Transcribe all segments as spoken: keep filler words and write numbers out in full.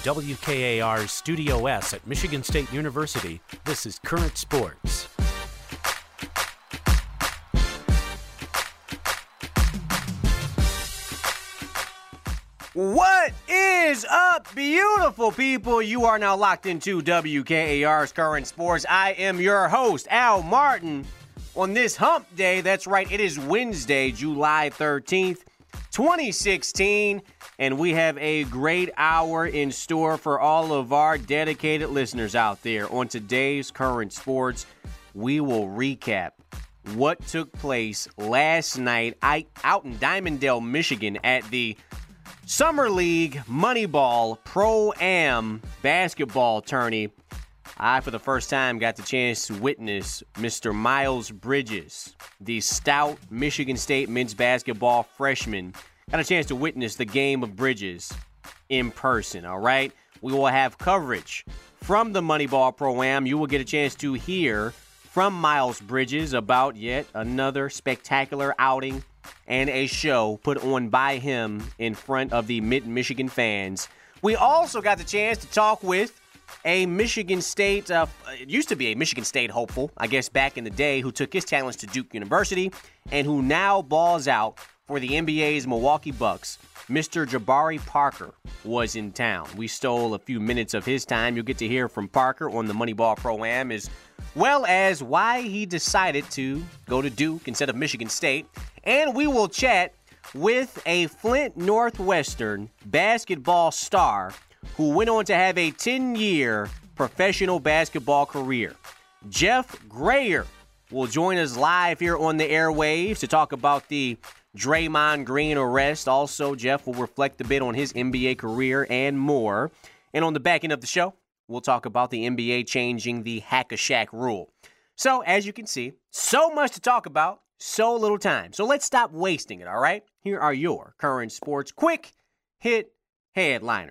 W K A R's Studio S at Michigan State University, this is Current Sports. What is up, beautiful people? You are now locked into W K A R's Current Sports. I am your host, Al Martin. On this hump day, that's right, it is Wednesday, July thirteenth, twenty sixteen, and we have a great hour in store for all of our dedicated listeners out there. On today's Current Sports, we will recap what took place last night out in Dimondale, Michigan at the Summer League Moneyball Pro-Am basketball tourney. I, for the first time, got the chance to witness Mister Miles Bridges, the stout Michigan State men's basketball freshman. Got a chance to witness the game of Bridges in person, all right? We will have coverage from the Moneyball Pro-Am. You will get a chance to hear from Miles Bridges about yet another spectacular outing and a show put on by him in front of the Mid-Michigan fans. We also got the chance to talk with a Michigan State, uh, it used to be a Michigan State hopeful, I guess back in the day, who took his talents to Duke University and who now balls out for the N B A's Milwaukee Bucks. Mister Jabari Parker was in town. We stole a few minutes of his time. You'll get to hear from Parker on the Moneyball Pro-Am, as well as why he decided to go to Duke instead of Michigan State. And we will chat with a Flint Northwestern basketball star who went on to have a ten-year professional basketball career. Jeff Grayer will join us live here on the airwaves to talk about the Draymond Green arrest. Also, Jeff will reflect a bit on his N B A career and more. And on the back end of the show, we'll talk about the N B A changing the Hack-a-Shaq rule. So, as you can see, so much to talk about, so little time. So let's stop wasting it, all right? Here are your current sports quick hit headliners.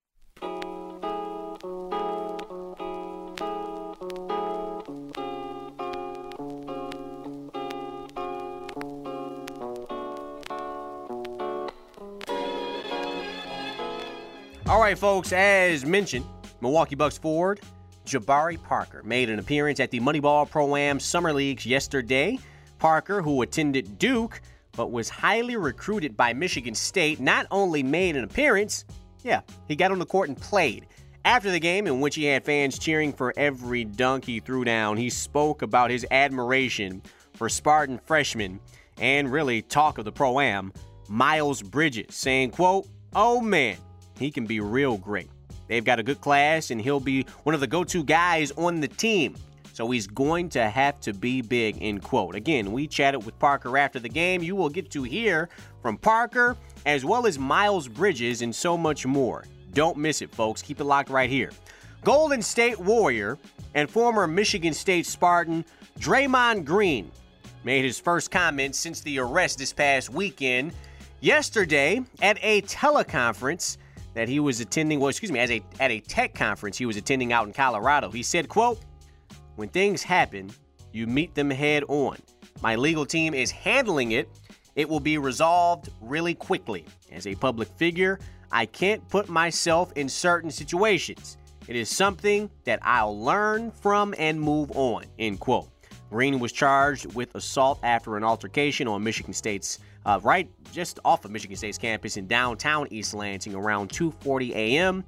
All right, folks, as mentioned, Milwaukee Bucks forward Jabari Parker made an appearance at the Moneyball Pro-Am Summer Leagues yesterday. Parker, who attended Duke but was highly recruited by Michigan State, not only made an appearance, yeah, he got on the court and played. After the game, in which he had fans cheering for every dunk he threw down, he spoke about his admiration for Spartan freshman and really talk of the Pro-Am, Miles Bridges, saying, quote, "Oh man, he can be real great. They've got a good class, and he'll be one of the go-to guys on the team. So he's going to have to be big," end quote. Again, we chatted with Parker after the game. You will get to hear from Parker as well as Miles Bridges and so much more. Don't miss it, folks. Keep it locked right here. Golden State Warrior and former Michigan State Spartan Draymond Green made his first comments since the arrest this past weekend. Yesterday, at a teleconference that he was attending, well, excuse me, as a at a tech conference he was attending out in Colorado, he said, quote, "When things happen, you meet them head on. My legal team is handling it. It will be resolved really quickly. As a public figure, I can't put myself in certain situations. It is something that I'll learn from and move on," end quote. Green was charged with assault after an altercation on Michigan State's, uh, right just off of Michigan State's campus in downtown East Lansing around two forty a.m.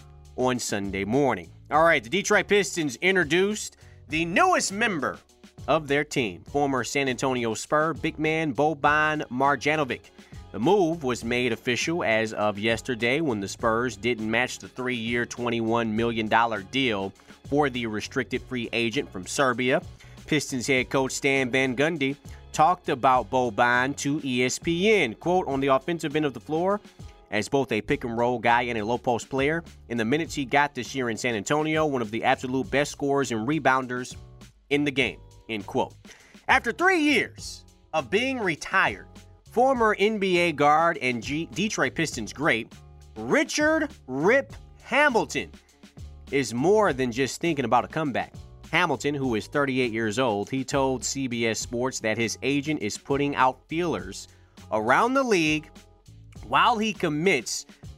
on Sunday morning. All right, the Detroit Pistons introduced the newest member of their team, former San Antonio Spur big man Boban Marjanovic. The move was made official as of yesterday when the Spurs didn't match the three-year, twenty-one million dollars deal for the restricted free agent from Serbia. Pistons head coach Stan Van Gundy talked about Boban to E S P N, quote, "On the offensive end of the floor, as both a pick-and-roll guy and a low-post player, in the minutes he got this year in San Antonio, one of the absolute best scorers and rebounders in the game," end quote. After three years of being retired, former N B A guard and G- Detroit Pistons great Richard Rip Hamilton is more than just thinking about a comeback. Hamilton, who is thirty-eight years old, he told C B S Sports that his agent is putting out feelers around the league while he commits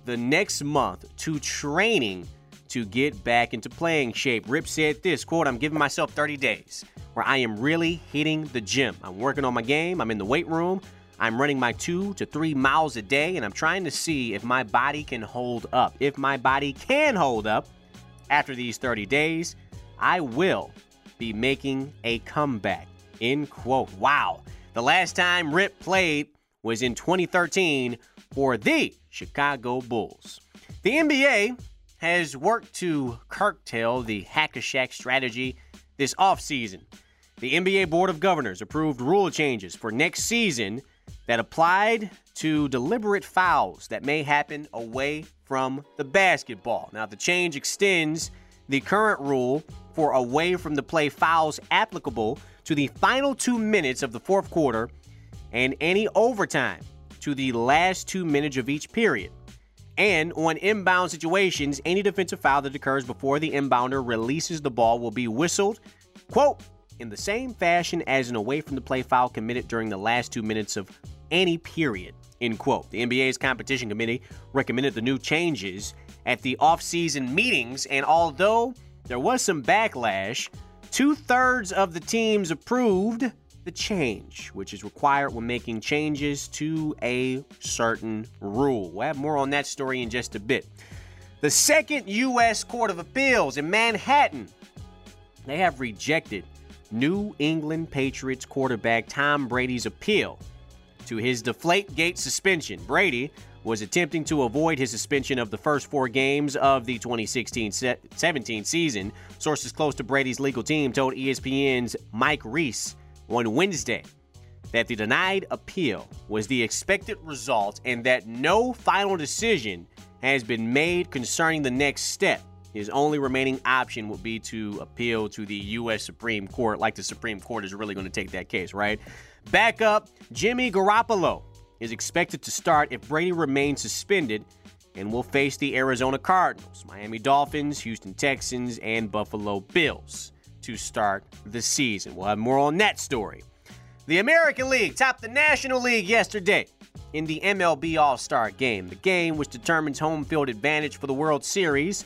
the next month to training to get back into playing shape. Rip said this, quote, "I'm giving myself thirty days where I am really hitting the gym. I'm working on my game. I'm in the weight room. I'm running my two to three miles a day, and I'm trying to see if my body can hold up. If my body can hold up after these thirty days, I will be making a comeback," end quote. Wow. The last time Rip played was in twenty thirteen for the Chicago Bulls. The N B A has worked to curtail the hack-a-shack strategy this offseason. The N B A Board of Governors approved rule changes for next season that applied to deliberate fouls that may happen away from the basketball. Now, the change extends the current rule for away from the play fouls applicable to the final two minutes of the fourth quarter and any overtime to the last two minutes of each period. And on inbound situations, any defensive foul that occurs before the inbounder releases the ball will be whistled, quote, "in the same fashion as an away from the play foul committed during the last two minutes of any period," end quote. The N B A's competition committee recommended the new changes at the offseason meetings, and although there was some backlash, two-thirds of the teams approved the change, which is required when making changes to a certain rule. We'll have more on that story in just a bit. The Second U S Court of Appeals in Manhattan, they have rejected New England Patriots quarterback Tom Brady's appeal to his Deflategate suspension. Brady was attempting to avoid his suspension of the first four games of the twenty sixteen seventeen season. Sources close to Brady's legal team told E S P N's Mike Reese on Wednesday that the denied appeal was the expected result and that no final decision has been made concerning the next step. His only remaining option would be to appeal to the U S Supreme Court, like the Supreme Court is really going to take that case, right? Backup Jimmy Garoppolo is expected to start if Brady remains suspended and will face the Arizona Cardinals, Miami Dolphins, Houston Texans, and Buffalo Bills to start the season. We'll have more on that story. The American League topped the National League yesterday in the M L B All-Star Game, the game which determines home field advantage for the World Series.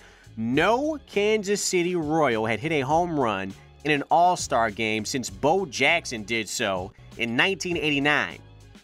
No Kansas City Royal had hit a home run in an All-Star game since Bo Jackson did so in nineteen eighty-nine.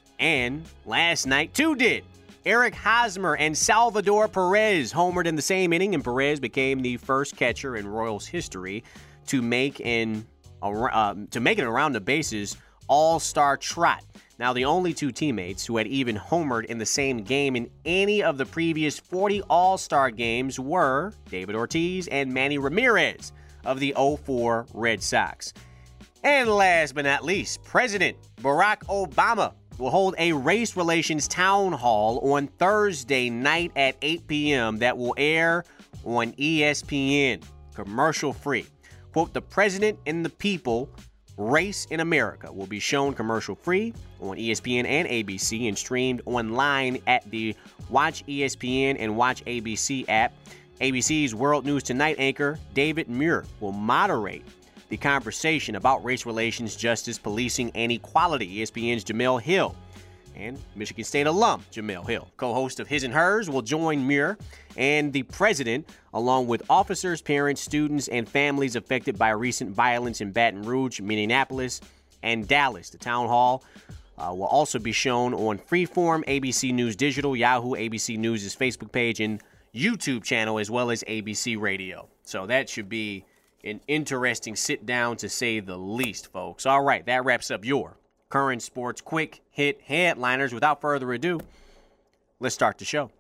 And last night, two did. Eric Hosmer and Salvador Perez homered in the same inning, and Perez became the first catcher in Royals history to make an uh, to make it around the bases all-star trot. Now, the only two teammates who had even homered in the same game in any of the previous forty all-star games were David Ortiz and Manny Ramirez of the oh four Red Sox. And last but not least, President Barack Obama will hold a race relations town hall on Thursday night at eight p.m. that will air on E S P N, commercial-free. Quote, "The President and the People, Race in America," will be shown commercial-free on E S P N and A B C and streamed online at the Watch E S P N and Watch A B C app. A B C's World News Tonight anchor David Muir will moderate the conversation about race relations, justice, policing, and equality. E S P N's Jamel Hill and Michigan State alum Jamel Hill, co-host of His and Hers, will join Muir and the president, along with officers, parents, students, and families affected by recent violence in Baton Rouge, Minneapolis, and Dallas. The town hall uh, will also be shown on Freeform, A B C News Digital, Yahoo, A B C News' Facebook page, and YouTube channel, as well as A B C Radio. So that should be an interesting sit-down, to say the least, folks. All right, that wraps up your current sports quick hit headliners. Without further ado, let's start the show.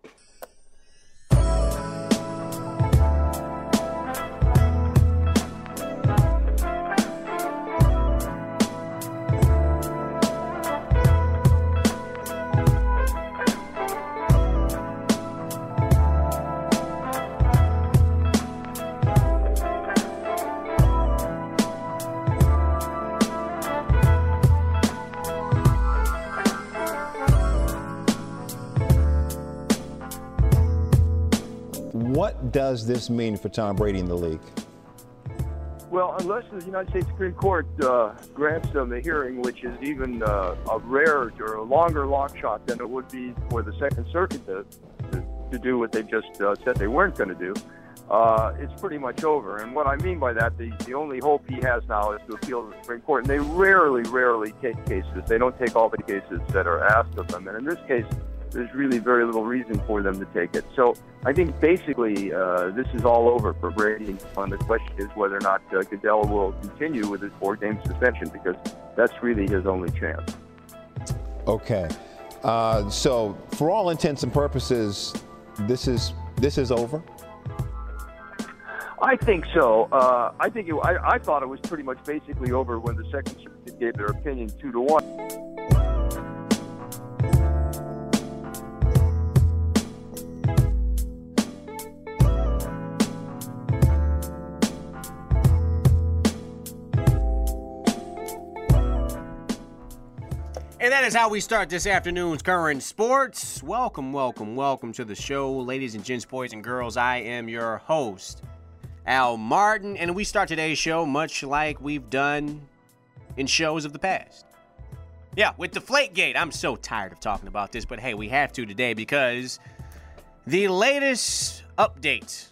What does this mean for Tom Brady in the league? Well, unless the United States Supreme Court uh, grants them a hearing, which is even uh, a rare or a longer long shot than it would be for the Second Circuit to, to to do what they just uh, said they weren't going to do, uh, it's pretty much over. And what I mean by that, the, the only hope he has now is to appeal to the Supreme Court. And they rarely, rarely take cases. They don't take all the cases that are asked of them. And in this case, there's really very little reason for them to take it. So I think basically uh, this is all over for Brady. And the question is whether or not uh, Goodell will continue with his four-game suspension, because that's really his only chance. Okay. Uh, so for all intents and purposes, this is this is over? I think so. Uh, I think it, I, I thought it was pretty much basically over when the Second Circuit gave their opinion two to one. And that is how we start this afternoon's Current Sports. Welcome, welcome, welcome to the show, ladies and gents, boys and girls. I am your host, Al Martin, and we start today's show much like we've done in shows of the past. Yeah, with Deflategate. I'm so tired of talking about this, but hey, we have to today because the latest update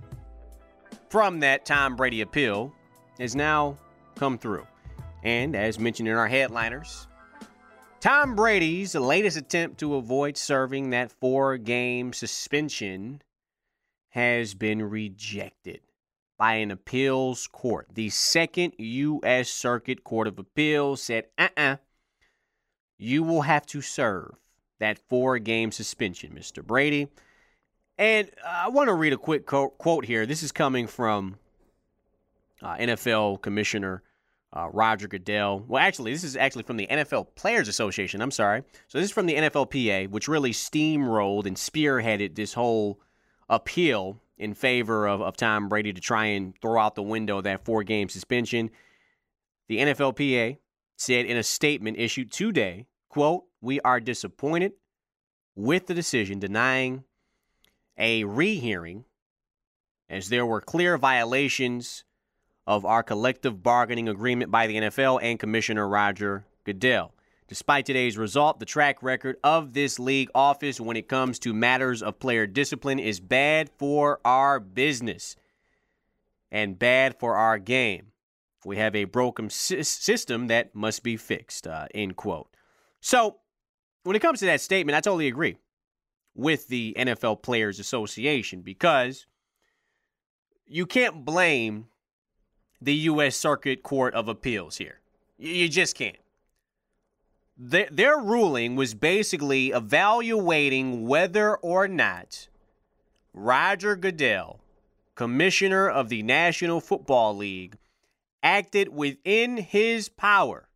from that Tom Brady appeal has now come through. And as mentioned in our headliners, Tom Brady's latest attempt to avoid serving that four-game suspension has been rejected by an appeals court. The Second U S Circuit Court of Appeals said, uh-uh, you will have to serve that four-game suspension, Mister Brady. And I want to read a quick quote here. This is coming from uh, N F L Commissioner Uh, Roger Goodell. Well, actually, this is actually from the N F L Players Association. I'm sorry. So this is from the N F L P A, which really steamrolled and spearheaded this whole appeal in favor of, of Tom Brady to try and throw out the window that four-game suspension. The N F L P A said in a statement issued today, quote, "We are disappointed with the decision denying a rehearing as there were clear violations of our collective bargaining agreement by the N F L and Commissioner Roger Goodell. Despite today's result, the track record of this league office when it comes to matters of player discipline is bad for our business and bad for our game. We have a broken sy- system that must be fixed," uh, end quote. So when it comes to that statement, I totally agree with the N F L Players Association, because you can't blame the U S Circuit Court of Appeals here. You just can't. Their, their ruling was basically evaluating whether or not Roger Goodell, commissioner of the National Football League, acted within his power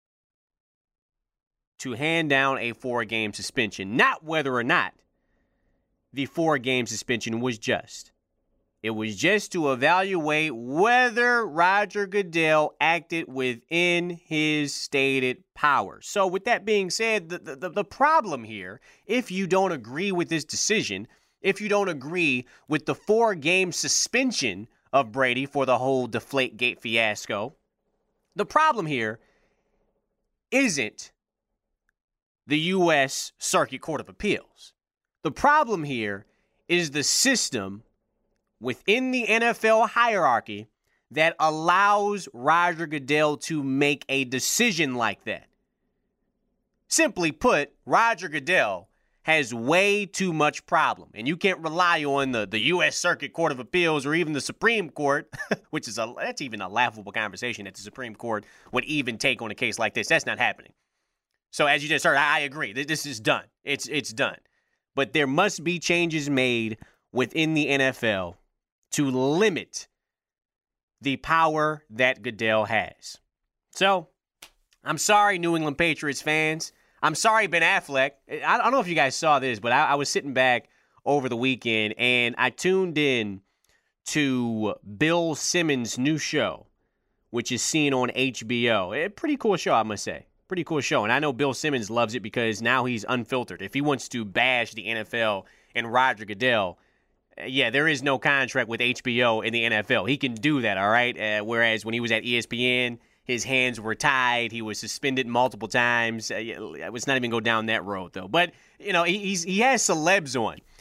to hand down a four-game suspension, not whether or not the four-game suspension was just. It was just to evaluate whether Roger Goodell acted within his stated power. So with that being said, the, the, the problem here, if you don't agree with this decision, if you don't agree with the four-game suspension of Brady for the whole Deflategate fiasco, the problem here isn't the U S Circuit Court of Appeals. The problem here is the system within the N F L hierarchy that allows Roger Goodell to make a decision like that. Simply put, Roger Goodell has way too much problem, and you can't rely on the, the U S Circuit Court of Appeals or even the Supreme Court, which is a that's even a laughable conversation that the Supreme Court would even take on a case like this. That's not happening. So as you just heard, I, I agree. This is done. It's it's done. But there must be changes made within the N F L to limit the power that Goodell has. So, I'm sorry, New England Patriots fans. I'm sorry, Ben Affleck. I don't know if you guys saw this, but I, I was sitting back over the weekend, and I tuned in to Bill Simmons' new show, which is seen on H B O. A pretty cool show, I must say. Pretty cool show. And I know Bill Simmons loves it because now he's unfiltered. If he wants to bash the N F L and Roger Goodell, yeah, there is no contract with H B O in the N F L. He can do that, all right? Uh, whereas when he was at E S P N, his hands were tied. He was suspended multiple times. Uh, let's not even go down that road, though. But, you know, he, he's, he has celebs on.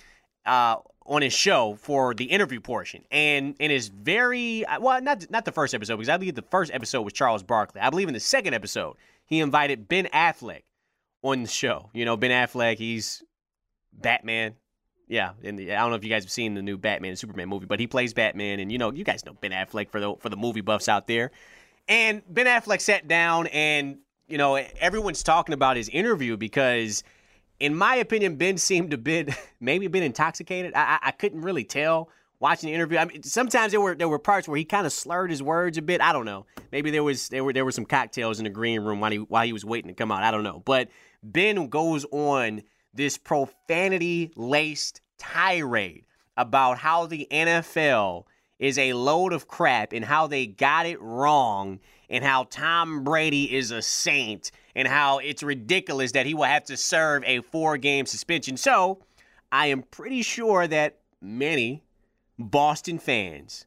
uh, on his show for the interview portion. And in his very, well, not, not the first episode, because I believe the first episode was Charles Barkley. I believe in the second episode, he invited Ben Affleck on the show. You know, Ben Affleck, he's Batman. Yeah, and the, I don't know if you guys have seen the new Batman and Superman movie, but he plays Batman, and you know, you guys know Ben Affleck for the for the movie buffs out there. And Ben Affleck sat down, and you know, everyone's talking about his interview because, in my opinion, Ben seemed to been maybe been intoxicated. I, I I couldn't really tell watching the interview. I mean, sometimes there were there were parts where he kind of slurred his words a bit. I don't know. Maybe there was there were there were some cocktails in the green room while he while he was waiting to come out. I don't know. But Ben goes on this profanity-laced tirade about how the N F L is a load of crap and how they got it wrong and how Tom Brady is a saint and how it's ridiculous that he will have to serve a four-game suspension. So I am pretty sure that many Boston fans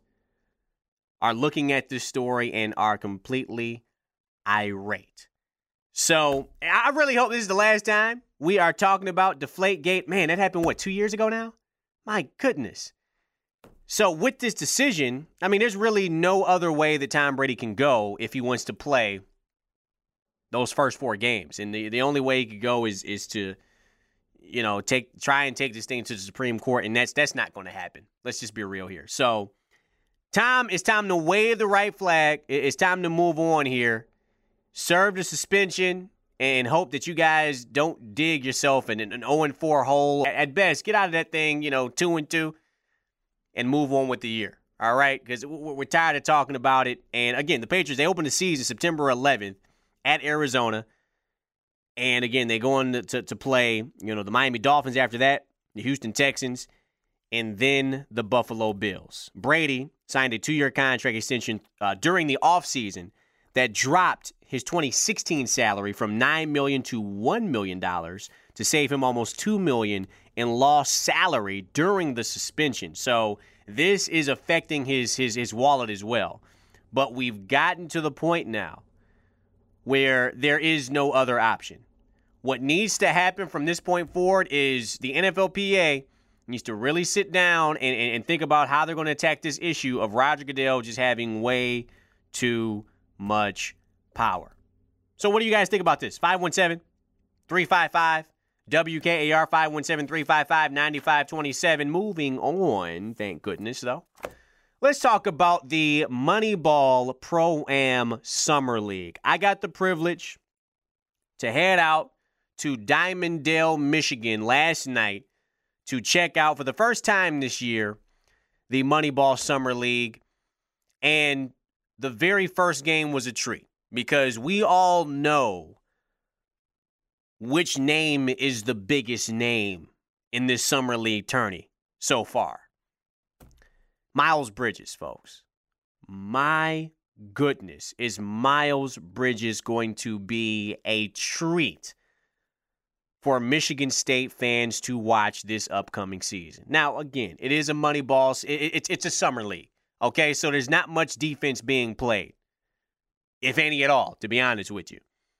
are looking at this story and are completely irate. So I really hope this is the last time we are talking about Deflategate. Man, that happened, what, two years ago now? My goodness. So with this decision, I mean, there's really no other way that Tom Brady can go if he wants to play those first four games. And the, the only way he could go is is to, you know, take try and take this thing to the Supreme Court, and that's that's not going to happen. Let's just be real here. So, Tom, it's time to wave the right flag. It's time to move on here. Serve the suspension and hope that you guys don't dig yourself in an oh and four hole. At best, get out of that thing, you know, two and two, and move on with the year. All right? Because we're tired of talking about it. And again, the Patriots, they open the season September eleventh at Arizona. And again, they go on to, to, to play, you know, the Miami Dolphins after that, the Houston Texans, and then the Buffalo Bills. Brady signed a two-year contract extension uh, during the offseason that dropped his twenty sixteen salary from nine million dollars to one million dollars to save him almost two million dollars in lost salary during the suspension. So this is affecting his, his, his wallet as well. But we've gotten to the point now where there is no other option. What needs to happen from this point forward is the N F L P A needs to really sit down and, and, and think about how they're going to attack this issue of Roger Goodell just having way too much power. So what do you guys think about this? five one seven, three five five, W K A R, five one seven, three five five, nine five two seven. Moving on, thank goodness, though. Let's talk about the Moneyball Pro-Am Summer League. I got the privilege to head out to Dimondale, Michigan last night to check out for the first time this year the Moneyball Summer League. And the very first game was a treat because we all know which name is the biggest name in this Summer League tourney so far. Miles Bridges, folks. My goodness, is Miles Bridges going to be a treat for Michigan State fans to watch this upcoming season? Now, again, it is a Moneyball. It, it, it's a summer league, okay? So there's not much defense being played, if any at all, to be honest with you.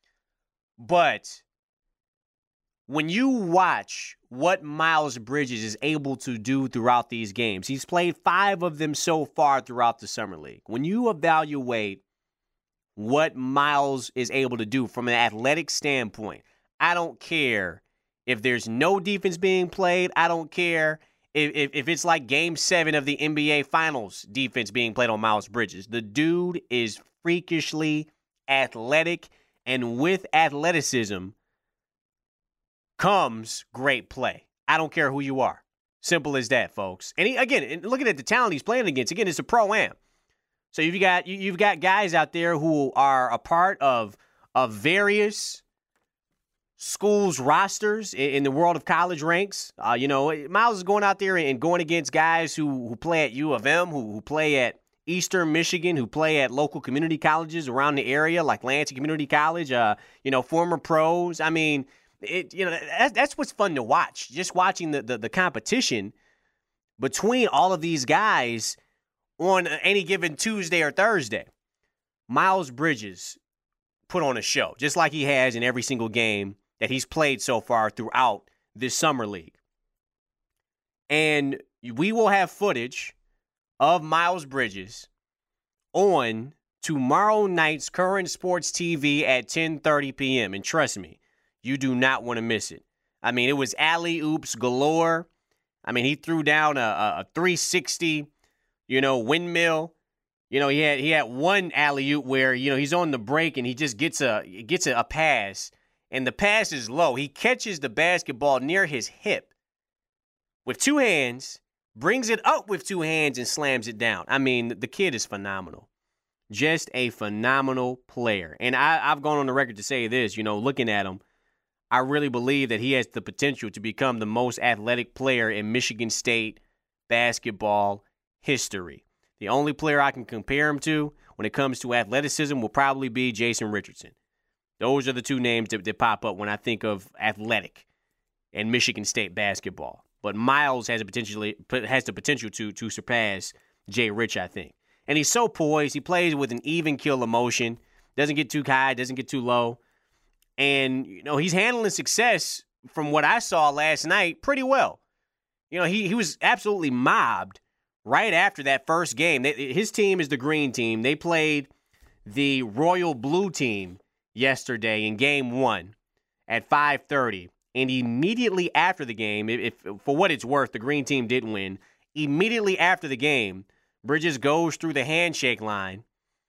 But when you watch what Miles Bridges is able to do throughout these games, he's played five of them so far throughout the Summer League. When you evaluate what Miles is able to do from an athletic standpoint, I don't care if there's no defense being played. I don't care if, if, if it's like game seven of the N B A Finals defense being played on Miles Bridges. The dude is freakishly athletic, and with athleticism comes great play. I don't care who you are. Simple as that, folks. And he, again, looking at the talent he's playing against, again, it's a pro-am. So you've got you've got guys out there who are a part of of various schools' rosters in, in the world of college ranks. Uh, you know, Miles is going out there and going against guys who who play at U of M, who who play at Eastern Michigan, who play at local community colleges around the area, like Lansing Community College. Uh, you know, former pros. I mean. It, you know, that's, that's what's fun to watch, just watching the, the, the competition between all of these guys on any given Tuesday or Thursday. Miles Bridges put on a show, just like he has in every single game that he's played so far throughout this Summer League. And we will have footage of Miles Bridges on tomorrow night's Current Sports T V at ten thirty p.m. And trust me, you do not want to miss it. I mean, it was alley-oops galore. I mean, he threw down a, a three sixty, you know, windmill. You know, he had he had one alley-oop where, you know, he's on the break and he just gets a gets a, a pass, and the pass is low. He catches the basketball near his hip with two hands, brings it up with two hands, and slams it down. I mean, the kid is phenomenal. Just a phenomenal player. And I, I've gone on the record to say this, you know, looking at him, I really believe that he has the potential to become the most athletic player in Michigan State basketball history. The only player I can compare him to when it comes to athleticism will probably be Jason Richardson. Those are the two names that, that pop up when I think of athletic and Michigan State basketball. But Miles has a potentially has the potential to to surpass Jay Rich, I think. And he's so poised. He plays with an even keel of motion. Doesn't get too high, doesn't get too low. And, you know, he's handling success from what I saw last night pretty well. You know, he, he was absolutely mobbed right after that first game. They, his team is the green team. They played the royal blue team yesterday in game one at five thirty. And immediately after the game, if, if for what it's worth, the green team did win. Immediately after the game, Bridges goes through the handshake line,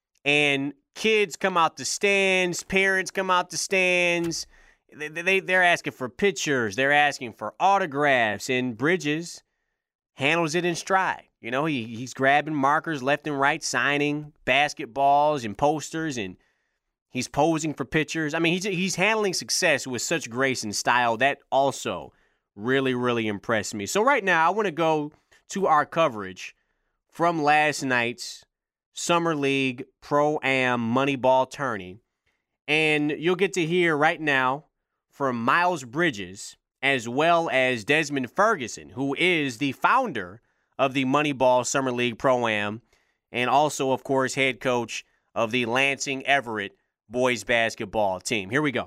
and kids come out the stands, parents come out the stands. They, they, they're asking for pictures. They're asking for autographs, and Bridges handles it in stride. You know, he he's grabbing markers left and right, signing basketballs and posters, and he's posing for pictures. I mean, he's, he's handling success with such grace and style. That also really, really impressed me. So right now, I want to go to our coverage from last night's Summer League Pro-Am Moneyball Tourney. And you'll get to hear right now from Miles Bridges as well as Desmond Ferguson, who is the founder of the Moneyball Summer League Pro-Am and also, of course, head coach of the Lansing Everett boys basketball team. Here we go.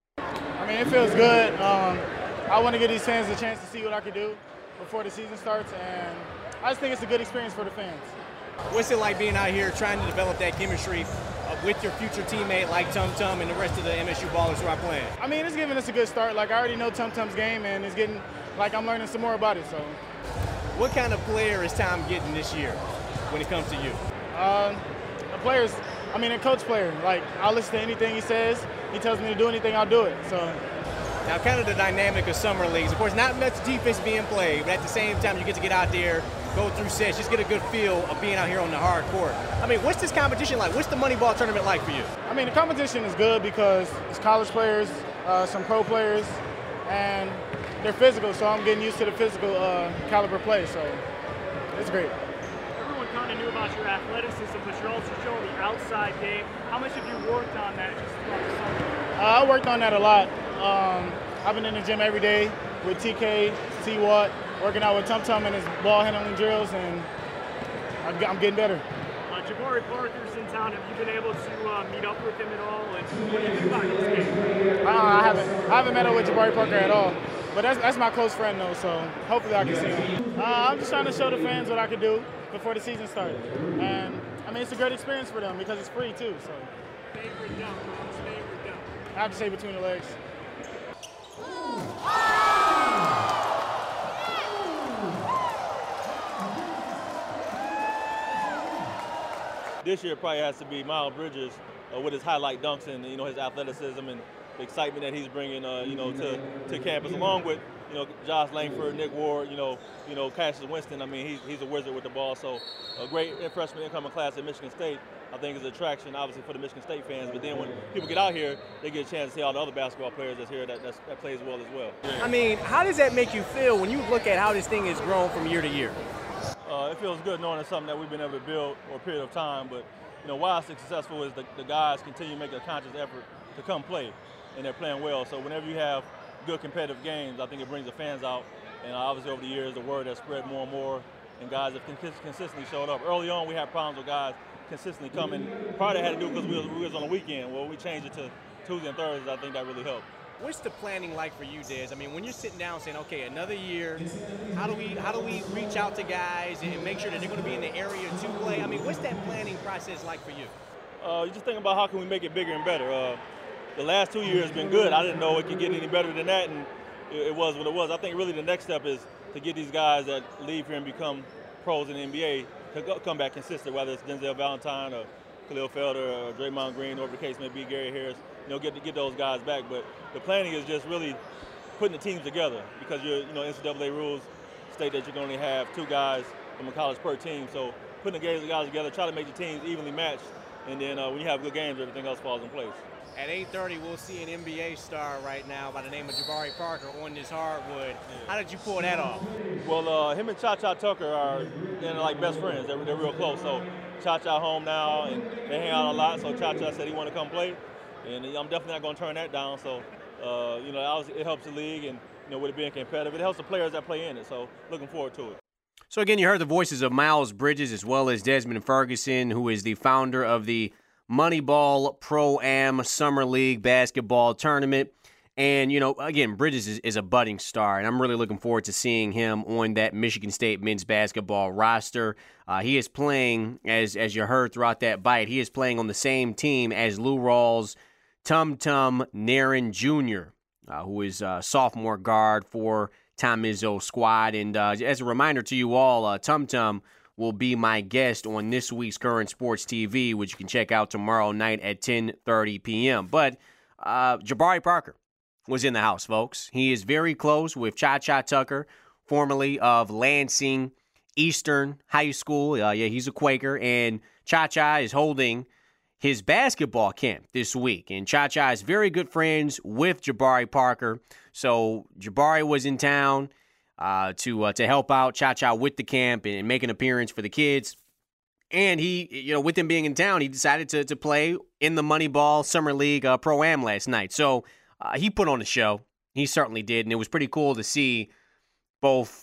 I mean, it feels good. Um, I want to give these fans a chance to see what I can do before the season starts, and I just think it's a good experience for the fans. What's it like being out here trying to develop that chemistry uh, with your future teammate like Tum Tum and the rest of the M S U ballers who are playing? I mean, it's giving us a good start. Like, I already know Tum Tum's game, and it's getting, like, I'm learning some more about it, so. What kind of player is Tom getting this year when it comes to you? Uh, the players, I mean, a coach player. Like, I'll listen to anything he says. He tells me to do anything, I'll do it, so. Now, kind of the dynamic of summer leagues. Of course, not much defense being played, but at the same time, you get to get out there, go through sets, just get a good feel of being out here on the hard court. I mean, what's this competition like? What's the Moneyball tournament like for you? I mean, the competition is good because it's college players, uh, some pro players, and they're physical, so I'm getting used to the physical uh, caliber play, so it's great. Everyone kind of knew about your athleticism, but you're also showing the outside game. How much have you worked on that just throughout the summer? Uh, I worked on that a lot. Um, I've been in the gym every day with T K, T-Watt, working out with Tum Tum and his ball handling drills, and I'm, I'm getting better. Uh, Jabari Parker's in town. Have you been able to uh, meet up with him at all? And what do you think about his game? Uh, I haven't. I haven't met up with Jabari Parker at all. But that's, that's my close friend, though, so hopefully I can see him. Uh, I'm just trying to show the fans what I can do before the season starts. And, I mean, it's a great experience for them because it's free, too. So. Favorite dunk, Tom's favorite dunk. I have to say between the legs. This year probably has to be Miles Bridges uh, with his highlight dunks and, you know, his athleticism and the excitement that he's bringing, uh, you know, to, to campus, along with, you know, Josh Langford, Nick Ward, you know, you know, Cassius Winston. I mean, he's, he's a wizard with the ball. So a great freshman incoming class at Michigan State, I think, is an attraction, obviously, for the Michigan State fans. But then when people get out here, they get a chance to see all the other basketball players that's here that, that's, that plays well as well. I mean, how does that make you feel when you look at how this thing has grown from year to year? Uh, it feels good knowing it's something that we've been able to build for a period of time. But, you know, why it's successful is the, the guys continue to make a conscious effort to come play, and they're playing well. So whenever you have good competitive games, I think it brings the fans out. And obviously over the years, the word has spread more and more, and guys have consistently showed up. Early on, we had problems with guys consistently coming. Part of that had to do because we was, we was on a weekend. Well, we changed it to Tuesday and Thursdays. I think that really helped. What's the planning like for you, Dez? I mean, when you're sitting down saying, okay, another year, how do we how do we reach out to guys and make sure that they're going to be in the area to play? I mean, what's that planning process like for you? Uh, you just think about how can we make it bigger and better. Uh, the last two years have been good. I didn't know it could get any better than that, and it, it was what it was. I think really the next step is to get these guys that leave here and become pros in the N B A to go, come back consistent, whether it's Denzel Valentine or Khalil Felder or Draymond Green, or whatever the case may be, Gary Harris. You know, get to get those guys back. But the planning is just really putting the teams together, because you're, you know, N C double A rules state that you can only have two guys from a college per team. So putting the guys together, try to make the teams evenly matched, and then uh, when you have good games, everything else falls in place. At eight thirty, we'll see an N B A star right now by the name of Jabari Parker on this hardwood. How did you pull that off? Well, uh, him and Cha Cha Tucker are, you know, like best friends. They're, they're real close. So Cha Cha home now, and they hang out a lot. So Cha Cha said he wanted to come play, and I'm definitely not going to turn that down. So, uh, you know, it helps the league, and, you know, with it being competitive, it helps the players that play in it. So looking forward to it. So again, you heard the voices of Miles Bridges as well as Desmond Ferguson, who is the founder of the Moneyball Pro-Am Summer League basketball tournament. And, you know, again, Bridges is, is a budding star, and I'm really looking forward to seeing him on that Michigan State men's basketball roster. Uh, he is playing, as as you heard throughout that bite, he is playing on the same team as Lou Rawls' Tum Tum Nairn Junior, uh, who is a sophomore guard for Tom Izzo's squad. And uh, as a reminder to you all, uh, Tum Tum will be my guest on this week's Current Sports T V, which you can check out tomorrow night at ten thirty p.m. But uh, Jabari Parker was in the house, folks. He is very close with Cha Cha Tucker, formerly of Lansing Eastern High School. Uh, yeah, he's a Quaker, and Cha Cha is holding his basketball camp this week. And Cha Cha is very good friends with Jabari Parker. So Jabari was in town Uh, to uh, to help out Cha Cha with the camp and make an appearance for the kids. And he, you know, with him being in town, he decided to to play in the Moneyball Summer League uh, Pro-Am last night. So uh, he put on a show. He certainly did. And it was pretty cool to see both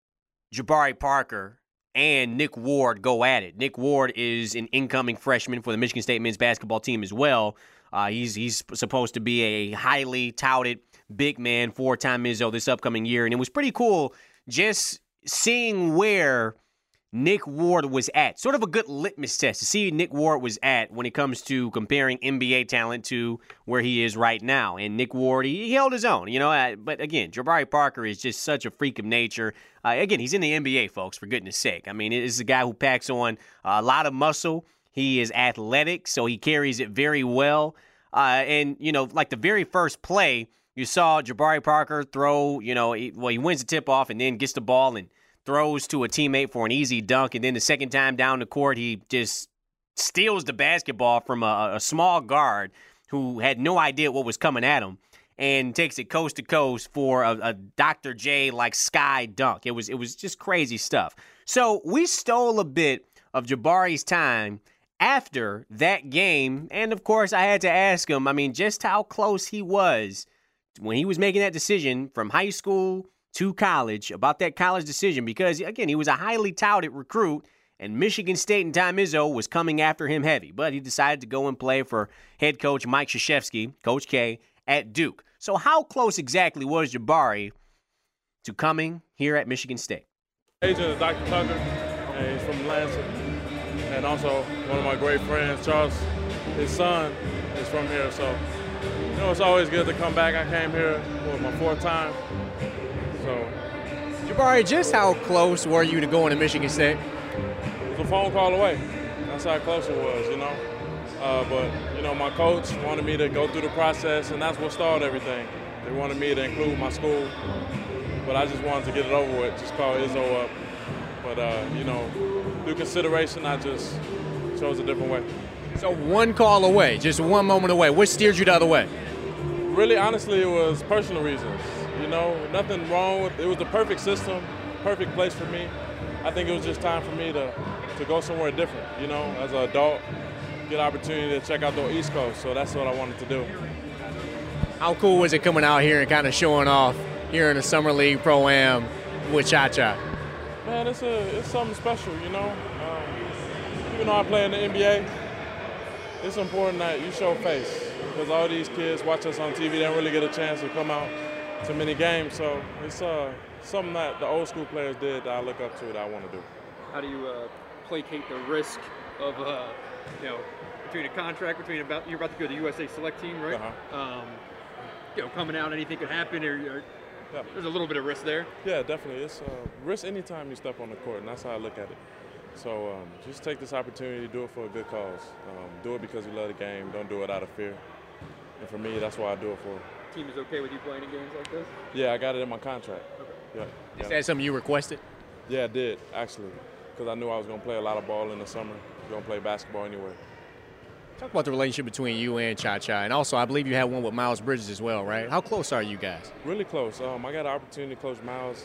Jabari Parker and Nick Ward go at it. Nick Ward is an incoming freshman for the Michigan State men's basketball team as well. Uh, he's he's supposed to be a highly touted big man for Tom Izzo this upcoming year. And it was pretty cool just seeing where Nick Ward was at. Sort of a good litmus test to see Nick Ward was at when it comes to comparing N B A talent to where he is right now. And Nick Ward, he, he held his own, you know. Uh, but again, Jabari Parker is just such a freak of nature. Uh, again, he's in the N B A, folks, for goodness sake. I mean, this is a guy who packs on a lot of muscle. He is athletic, so he carries it very well. Uh, and, you know, like the very first play, you saw Jabari Parker throw, you know, he, well, he wins the tip-off and then gets the ball and throws to a teammate for an easy dunk. And then the second time down the court, he just steals the basketball from a, a small guard who had no idea what was coming at him and takes it coast to coast for a, a Doctor J-like sky dunk. It was, it was just crazy stuff. So we stole a bit of Jabari's time after that game. And, of course, I had to ask him, I mean, just how close he was when he was making that decision from high school to college about that college decision, because, again, he was a highly touted recruit, and Michigan State and Tom Izzo was coming after him heavy. But he decided to go and play for head coach Mike Krzyzewski, Coach K, at Duke. So how close exactly was Jabari to coming here at Michigan State? Agent is Doctor Tucker, and he's from Lansing. And also one of my great friends, Charles, his son is from here. So, you know, it's always good to come back. I came here for my fourth time. So, Jabari, just how close were you to going to Michigan State? It was a phone call away. That's how close it was, you know. Uh, but, you know, my coach wanted me to go through the process, and that's what stalled everything. They wanted me to include my school, but I just wanted to get it over with, just call Izzo up. But, uh, you know, through consideration, I just chose a different way. So one call away, just one moment away. What steered you the other way? Really, honestly, it was personal reasons. You know, nothing wrong with it. It was the perfect system, perfect place for me. I think it was just time for me to, to go somewhere different, you know, as an adult, get an opportunity to check out the East Coast. So that's what I wanted to do. How cool was it coming out here and kind of showing off here in the Summer League Pro-Am with Cha Cha? Man, it's a it's something special, you know. Um, even though I play in the N B A, it's important that you show face. because all these kids watch us on T V. They don't really get a chance to come out to many games. So it's uh, something that the old school players did that I look up to that I want to do. How do you uh, placate the risk of, uh, you know, between a contract, between about you're about to go to the U S A Select team, right? Uh-huh. Um, you know, coming out, anything could happen, or, or yeah. there's a little bit of risk there. Yeah, definitely. It's uh, risk anytime you step on the court, and that's how I look at it. So um, just take this opportunity, do it for a good cause. Um, do it because you love the game. Don't do it out of fear. And for me, that's why I do it for. Team is okay with you playing in games like this? Yeah, I got it in my contract. Okay. Yeah. Is yeah. that something you requested? Yeah, I did, actually, because I knew I was going to play a lot of ball in the summer. I was going to play basketball anyway. Talk about the relationship between you and Cha-Cha. And also, I believe you had one with Miles Bridges as well, right? How close are you guys? Really close. Um, I got an opportunity to coach Miles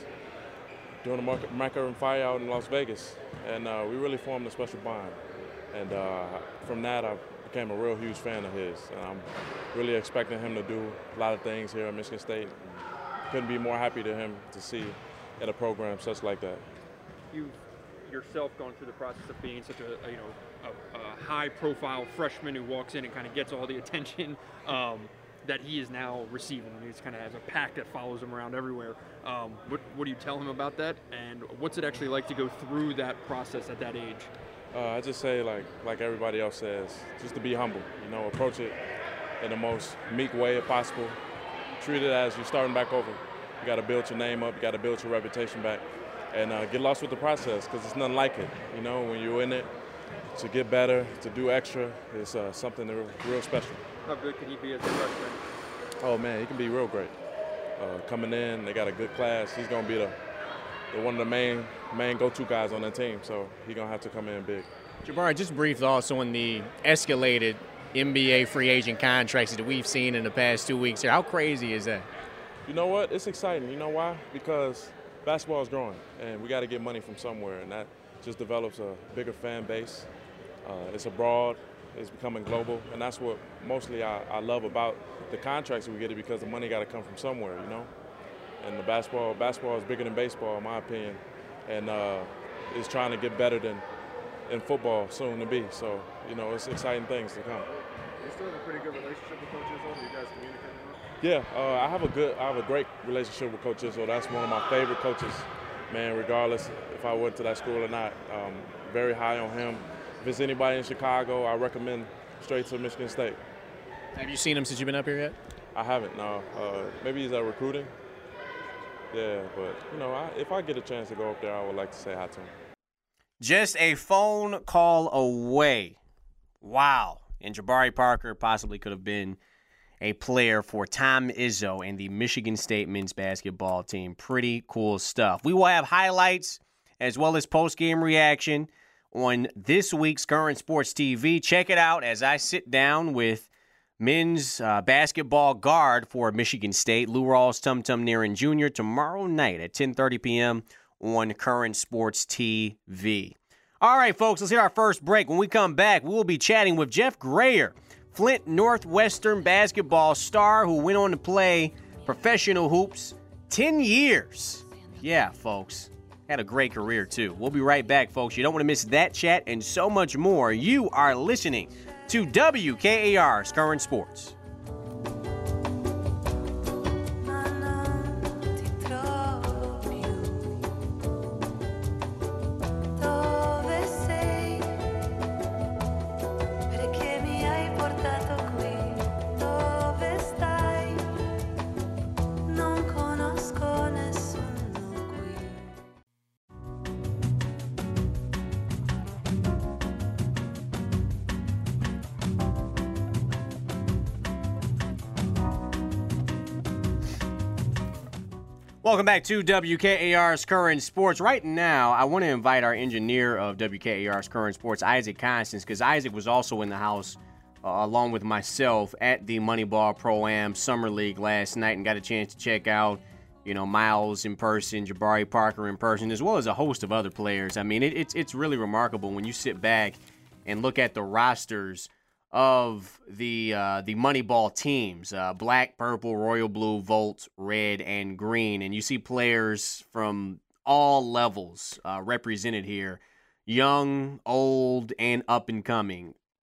during the Mecca and Fire out in Las Vegas. And uh, we really formed a special bond. And uh, from that, I became a real huge fan of his. And I'm really expecting him to do a lot of things here at Michigan State. Couldn't be more happy to him to see at a program such like that. You've yourself gone through the process of being such a, a you know a, a high-profile freshman who walks in and kind of gets all the attention um, that he is now receiving. And he's kind of has a pack that follows him around everywhere. Um, what, what do you tell him about that? And what's it actually like to go through that process at that age? Uh, I just say, like like everybody else says, just to be humble. You know, approach it in the most meek way possible. Treat it as you're starting back over. You got to build your name up. You got to build your reputation back, and uh, get lost with the process because it's nothing like it. You know, when you're in it, to get better, to do extra, is uh, something real, real special. How good can he be as a freshman? Oh man, he can be real great. Uh, coming in, they got a good class. He's gonna be the, the one of the main main go-to guys on the team. So he's gonna have to come in big. Jabari, just brief thoughts on the escalated N B A free agent contracts that we've seen in the past two weeks here. How crazy is that? You know what? It's exciting. You know why? Because basketball is growing, and we got to get money from somewhere, and that just develops a bigger fan base. Uh, it's abroad. It's becoming global, and that's what mostly I, I love about the contracts we get, it because the money got to come from somewhere, you know. And the basketball, basketball is bigger than baseball, in my opinion, and uh, it's trying to get better than in football soon to be. So, you know, it's exciting things to come. You still have a pretty good relationship with Coach Izzo? Do you guys communicate a lot? Yeah, uh, I have a good, I have a great relationship with Coach Izzo. That's one of my favorite coaches, man. Regardless if I went to that school or not, um, very high on him. If it's anybody in Chicago, I recommend straight to Michigan State. Have you seen him since you've been up here yet? I haven't, no. Uh, maybe he's at recruiting. Yeah, but, you know, I, if I get a chance to go up there, I would like to say hi to him. Just a phone call away. Wow. And Jabari Parker possibly could have been a player for Tom Izzo and the Michigan State men's basketball team. Pretty cool stuff. We will have highlights as well as post-game reaction on this week's Current Sports T V. Check it out as I sit down with men's uh, basketball guard for Michigan State, Lou Rawls Tum Tum Nerin Junior tomorrow night at ten thirty p.m. on Current Sports T V. All right, folks, let's hear our first break. When we come back, we will be chatting with Jeff Grayer, Flint Northwestern basketball star who went on to play professional hoops ten years. Yeah, folks. Had a great career, too. We'll be right back, folks. You don't want to miss that chat and so much more. You are listening to W K A R's Current Sports. Welcome back to W K A R's Current Sports. Right now, I want to invite our engineer of W K A R's Current Sports, Isaac Constance, because Isaac was also in the house, uh, along with myself, at the Moneyball Pro-Am Summer League last night and got a chance to check out, you know, Miles in person, Jabari Parker in person, as well as a host of other players. I mean, it, it's it's really remarkable when you sit back and look at the rosters of the uh, the Moneyball teams, uh, black, purple, royal blue, volt, red, and green. And you see players from all levels uh, represented here, young, old, and up and coming.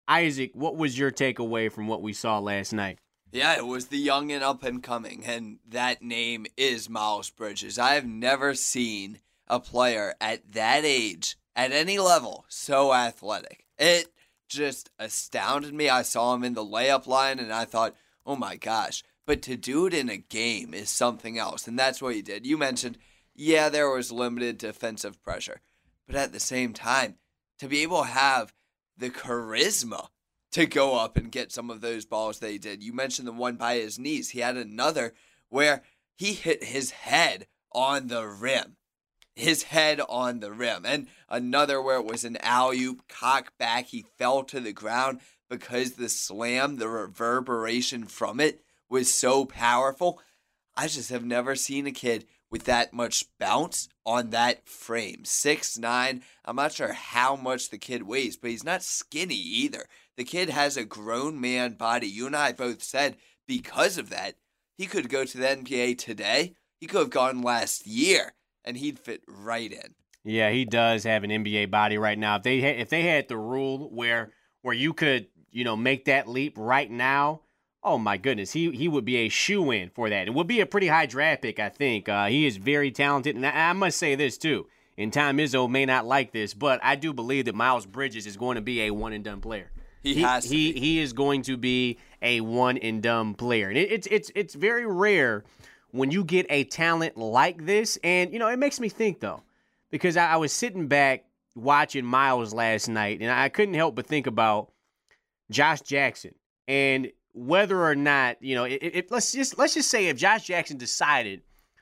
Isaac, what was your takeaway from what we saw last night? Yeah, it was the young and up and coming, and that name is Miles Bridges. I have never seen a player at that age, at any level, so athletic. It just astounded me. I saw him in the layup line, and I thought, oh my gosh. But to do it in a game is something else, and that's what he did. You mentioned, yeah, there was limited defensive pressure, but at the same time, to be able to have the charisma to go up and get some of those balls they did. You mentioned the one by his knees. He had another where he hit his head on the rim. His head on the rim. And another where it was an alley-oop, cock back. He fell to the ground because the slam, the reverberation from it was so powerful. I just have never seen a kid with that much bounce on that frame. six nine, I'm not sure how much the kid weighs, but he's not skinny either. The kid has a grown man body. You and I both said because of that, he could go to the N B A today. He could have gone last year, and he'd fit right in. Yeah, he does have an N B A body right now. If they had, if they had the rule where where you could, you know, make that leap right now, oh my goodness, he he would be a shoo-in for that. It would be a pretty high draft pick, I think. Uh, he is very talented, and I, I must say this too. And Tom Izzo may not like this, but I do believe that Miles Bridges is going to be a one-and-done player. He, he has to he, be. he is going to be a one-and-done player, and it, it's it's it's very rare when you get a talent like this. And you know, it makes me think though, because I, I was sitting back watching Miles last night, and I couldn't help but think about Josh Jackson and whether or not, you know, it, it, let's just let's just say if Josh Jackson decided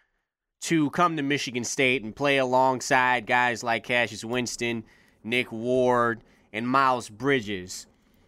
to come to Michigan State and play alongside guys like Cassius Winston, Nick Ward, and Miles Bridges.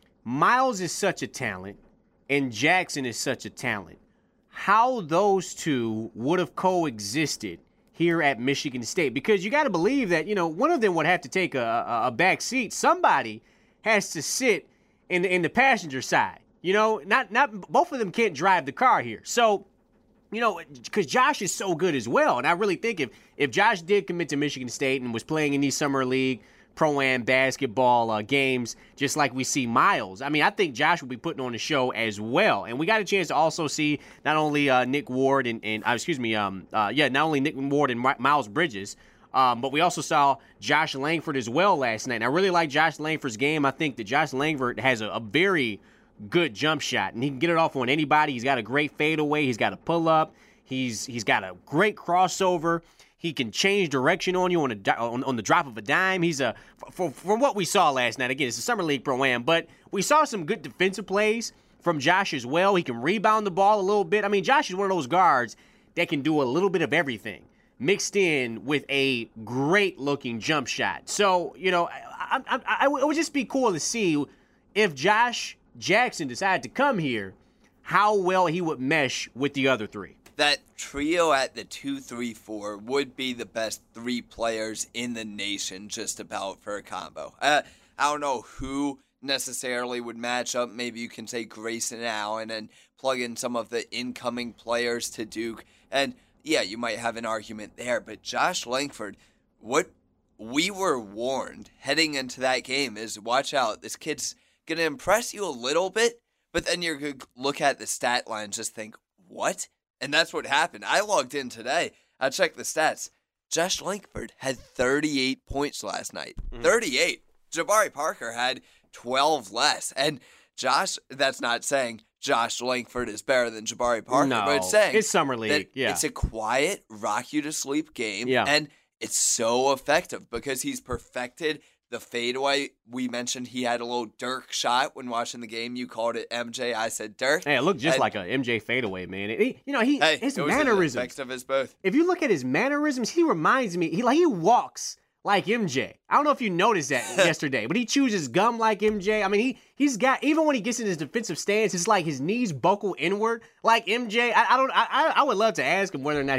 Miles is such a talent, and Jackson is such a talent. How those two would have coexisted here at Michigan State? Because you got to believe that, you know, one of them would have to take a, a, a back seat. Somebody has to sit in the, in the passenger side. You know, not not both of them can't drive the car here. So, you know, because Josh is so good as well. And I really think if, if Josh did commit to Michigan State and was playing in these summer league Pro-Am basketball uh, games, just like we see Miles, I mean, I think Josh will be putting on a show as well. And we got a chance to also see not only uh, Nick Ward and, and uh, excuse me, um, uh, yeah, not only Nick Ward and Miles Bridges, um, but we also saw Josh Langford as well last night. And I really like Josh Langford's game. I think that Josh Langford has a, a very good jump shot, and he can get it off on anybody. He's got a great fadeaway. He's got a pull-up. He's he's got a great crossover. He can change direction on you on, a, on, on the drop of a dime. He's a for, for what we saw last night. Again, it's a summer league pro-am, but we saw some good defensive plays from Josh as well. He can rebound the ball a little bit. I mean, Josh is one of those guards that can do a little bit of everything mixed in with a great-looking jump shot. So, you know, I, I, I, it would just be cool to see if Josh Jackson decided to come here, how well he would mesh with the other three. That trio at the two three four would be the best three players in the nation just about for a combo. Uh, I don't know who necessarily would match up. Maybe you can say Grayson Allen and plug in some of the incoming players to Duke. And, yeah, you might have an argument there. But Josh Langford, what we were warned heading into that game is, watch out, this kid's going to impress you a little bit, but then you're going to look at the stat line and just think, what? And that's what happened. I logged in today. I checked the stats. Josh Langford had thirty-eight points last night. Mm-hmm. thirty-eight. Jabari Parker had twelve less. And Josh, that's not saying Josh Langford is better than Jabari Parker, no, but it's saying it's summer league. Yeah. It's a quiet, rock you to sleep game. Yeah. And it's so effective because he's perfected the fadeaway. We mentioned he had a little Dirk shot when watching the game. You called it M J. I said Dirk. Hey, it looked just and, like a M J fadeaway, man. He, you know, he hey, his it was mannerisms. Effective as both. If you look at his mannerisms, he reminds me. He like he walks like M J. I don't know if you noticed that yesterday, but he chews gum like M J. I mean, he he's got, even when he gets in his defensive stance, it's like his knees buckle inward like M J. I, I don't. I I would love to ask him whether or not he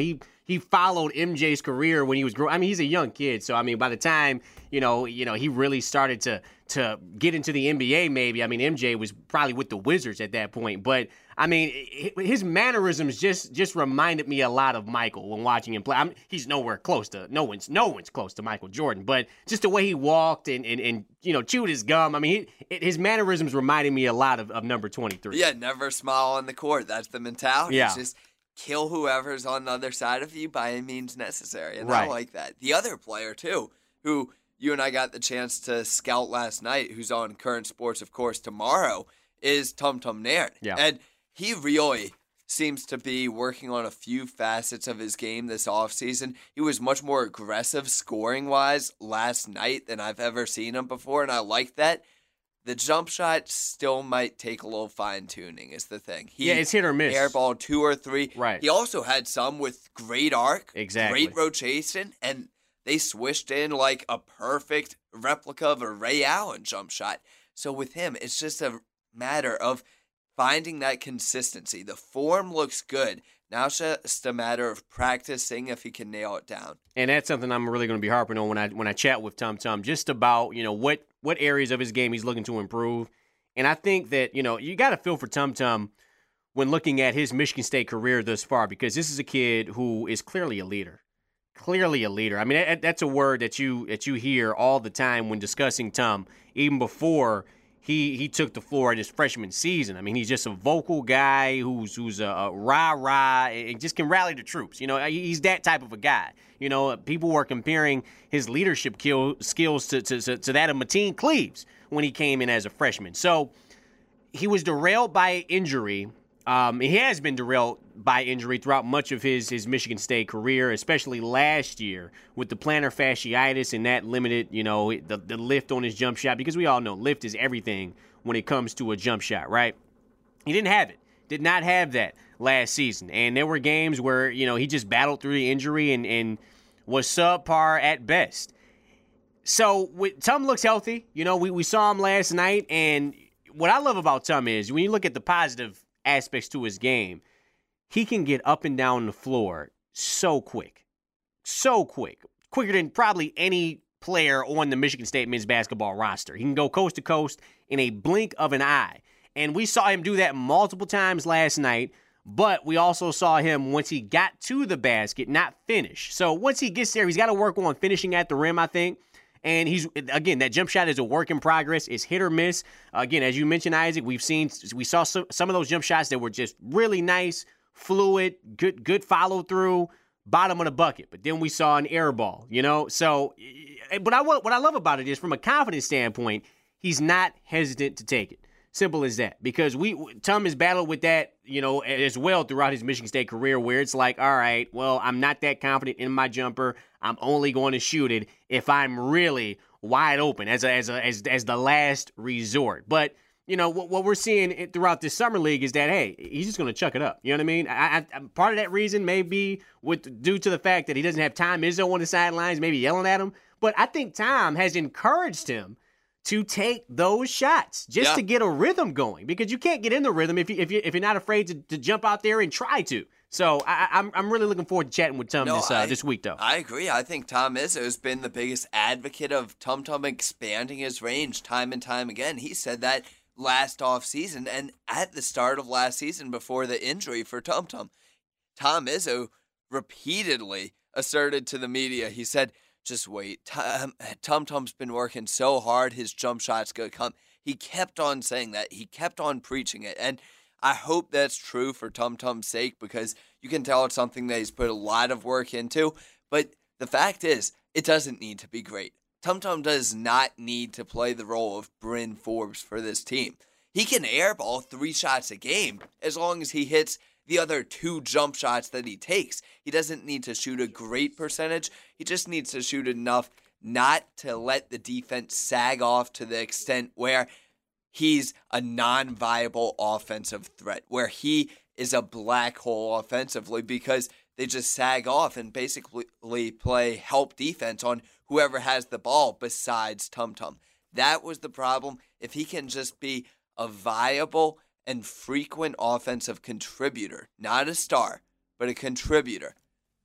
he followed M J's career when he was growing. I mean, he's a young kid, so I mean, by the time you know, you know, he really started to to get into the N B A. Maybe I mean, M J was probably with the Wizards at that point, but I mean, his mannerisms just just reminded me a lot of Michael when watching him play. I'm, he's nowhere close to no one's no one's close to Michael Jordan, but just the way he walked and and, and you know chewed his gum. I mean, he, his mannerisms reminded me a lot of, of number twenty-three. Yeah, never smile on the court. That's the mentality. Yeah. It's just kill whoever's on the other side of you by any means necessary, and right. I like that. The other player too, who you and I got the chance to scout last night, who's on Current Sports, of course, tomorrow, is Tum Tum Nairn. Yeah. And he really seems to be working on a few facets of his game this offseason. He was much more aggressive scoring-wise last night than I've ever seen him before, and I like that. The jump shot still might take a little fine-tuning is the thing. He yeah, it's hit or miss. Airball two or three. Right. He also had some with great arc, exactly. great rotation, and they swished in like a perfect replica of a Ray Allen jump shot. So with him, it's just a matter of finding that consistency. The form looks good. Now it's just a matter of practicing if he can nail it down. And that's something I'm really going to be harping on when I when I chat with Tum Tum, just about, you know, what what areas of his game he's looking to improve. And I think that, you know, you got to feel for Tum Tum when looking at his Michigan State career thus far, because this is a kid who is clearly a leader. Clearly a leader. I mean, that, that's a word that you that you hear all the time when discussing Tum, even before He he took the floor in his freshman season. I mean, he's just a vocal guy who's who's a, a rah-rah and just can rally the troops. You know, he's that type of a guy. You know, people were comparing his leadership kill, skills to, to, to, to that of Mateen Cleaves when he came in as a freshman. So he was derailed by injury. Um, he has been derailed by injury throughout much of his, his Michigan State career, especially last year with the plantar fasciitis, and that limited, you know, the, the lift on his jump shot, because we all know lift is everything when it comes to a jump shot, right? He didn't have it, did not have that last season. And there were games where, you know, he just battled through the injury and, and was subpar at best. So with, Tum looks healthy. You know, we, we saw him last night, and what I love about Tum is when you look at the positive aspects to his game, he can get up and down the floor so quick. So quick. Quicker than probably any player on the Michigan State men's basketball roster. He can go coast to coast in a blink of an eye. And we saw him do that multiple times last night, but we also saw him, once he got to the basket, not finish. So once he gets there, he's got to work on finishing at the rim, I think. And he's, again, that jump shot is a work in progress. It's hit or miss. Uh, again, as you mentioned, Isaac, we've seen, we saw some, some of those jump shots that were just really nice, fluid, good, good follow through, bottom of the bucket. But then we saw an air ball, you know? So, but I, what I love about it is, from a confidence standpoint, he's not hesitant to take it. Simple as that. Because we, Tum has battled with that, you know, as well throughout his Michigan State career, where it's like, all right, well, I'm not that confident in my jumper. I'm only going to shoot it if I'm really wide open as a, as a, as as the last resort. But you know what, what we're seeing throughout this summer league is that, hey, he's just going to chuck it up. You know what I mean? I, I, part of that reason may be with due to the fact that he doesn't have Tom Izzo on the sidelines, maybe yelling at him. But I think Tom has encouraged him to take those shots just yeah. to get a rhythm going, because you can't get in the rhythm if you if you if you're not afraid to, to jump out there and try to. So I, I'm I'm really looking forward to chatting with Tum no, this uh, I, this week, though. I agree. I think Tom Izzo has been the biggest advocate of Tum Tum expanding his range time and time again. He said that last offseason and at the start of last season before the injury for Tum Tum. Tom Izzo repeatedly asserted to the media, he said, just wait. Tum Tum's been working so hard, his jump shot's going to come. He kept on saying that. He kept on preaching it. And I hope that's true for Tum Tum's sake, because you can tell it's something that he's put a lot of work into. But the fact is, it doesn't need to be great. Tum Tum does not need to play the role of Bryn Forbes for this team. He can airball three shots a game as long as he hits the other two jump shots that he takes. He doesn't need to shoot a great percentage. He just needs to shoot enough not to let the defense sag off to the extent where he's a non-viable offensive threat, where he is a black hole offensively because they just sag off and basically play help defense on whoever has the ball besides Tum Tum. That was the problem. If he can just be a viable and frequent offensive contributor, not a star, but a contributor,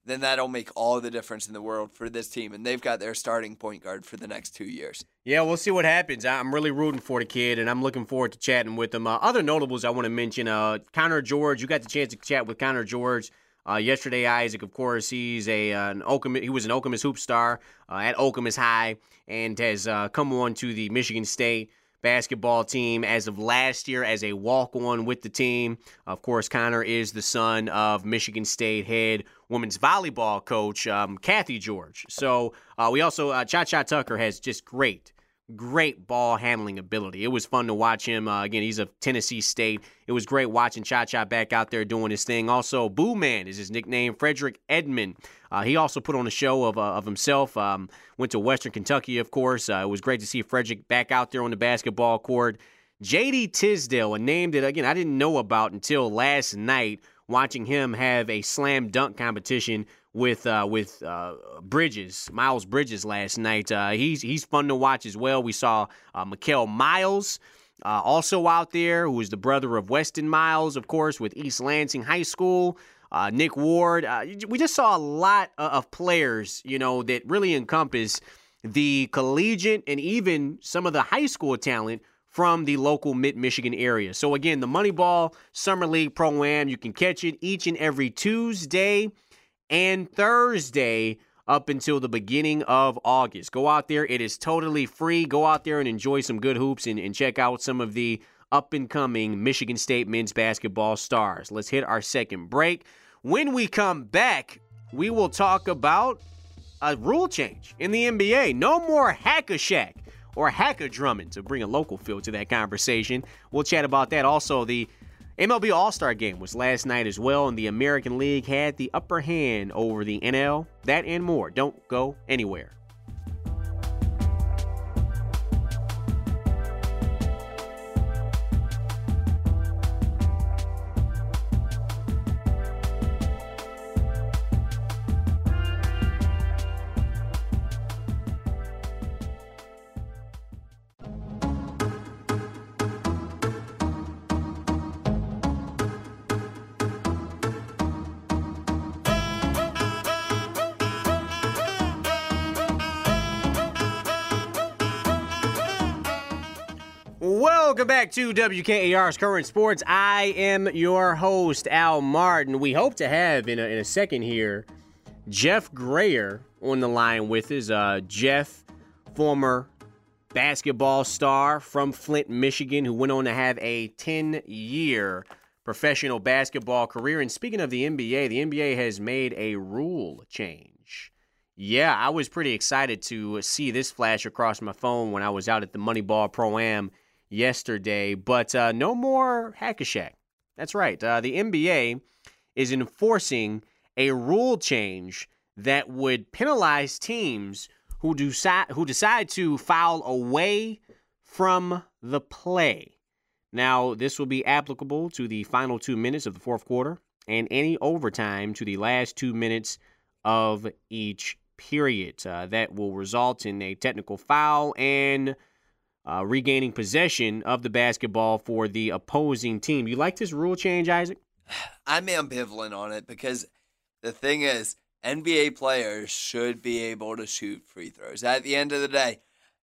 then that'll make all the difference in the world for this team. And they've got their starting point guard for the next two years. Yeah, we'll see what happens. I'm really rooting for the kid, and I'm looking forward to chatting with him. Uh, other notables I want to mention, uh, Connor George. You got the chance to chat with Connor George uh, yesterday, Isaac. Of course, he's a uh, an Okemos, he was an Okemos hoop star uh, at Okemos High and has uh, come on to the Michigan State basketball team as of last year as a walk-on with the team. Of course, Connor is the son of Michigan State head women's volleyball coach, um, Kathy George. So uh, we also, uh, Cha-Cha Tucker has just great, great ball handling ability. It was fun to watch him. Uh, again, he's of Tennessee State. It was great watching Cha-Cha back out there doing his thing. Also, Boo Man is his nickname, Frederick Edmond. Uh, he also put on a show of uh, of himself. Um, went to Western Kentucky, of course. Uh, it was great to see Frederick back out there on the basketball court. J D Tisdale, a name that, again, I didn't know about until last night, watching him have a slam dunk competition with uh, with uh, Bridges, Miles Bridges last night. Uh, he's he's fun to watch as well. We saw uh, Mikael Miles uh, also out there, who is the brother of Weston Miles, of course, with East Lansing High School. Uh, Nick Ward. Uh, we just saw a lot of players, you know, that really encompass the collegiate and even some of the high school talent from the local mid-Michigan area. So, again, the Moneyball Summer League Pro-Am, you can catch it each and every Tuesday and Thursday up until the beginning of August. Go out there. It is totally free. Go out there and enjoy some good hoops and, and check out some of the up-and-coming Michigan State men's basketball stars. Let's hit our second break. When we come back, we will talk about a rule change in the N B A. No more Hack-a-Shack or Hack-a-Drummond, to bring a local feel to that conversation. We'll chat about that. Also, the M L B All-Star Game was last night as well, and the American League had the upper hand over the N L. That and more. Don't go anywhere. Welcome back to W K A R's Current Sports. I am your host, Al Martin. We hope to have, in a, in a second here, Jeff Grayer on the line with us. Uh, Jeff, former basketball star from Flint, Michigan, who went on to have a ten-year professional basketball career. And speaking of the N B A, the N B A has made a rule change. Yeah, I was pretty excited to see this flash across my phone when I was out at the Moneyball Pro-Am yesterday, but uh, no more Hack-a-Shack. That's right. Uh, the N B A is enforcing a rule change that would penalize teams who decide who decide to foul away from the play. Now, this will be applicable to the final two minutes of the fourth quarter and any overtime to the last two minutes of each period. Uh, that will result in a technical foul and Uh, regaining possession of the basketball for the opposing team. You like this rule change, Isaac? I'm ambivalent on it because the thing is, N B A players should be able to shoot free throws. At the end of the day,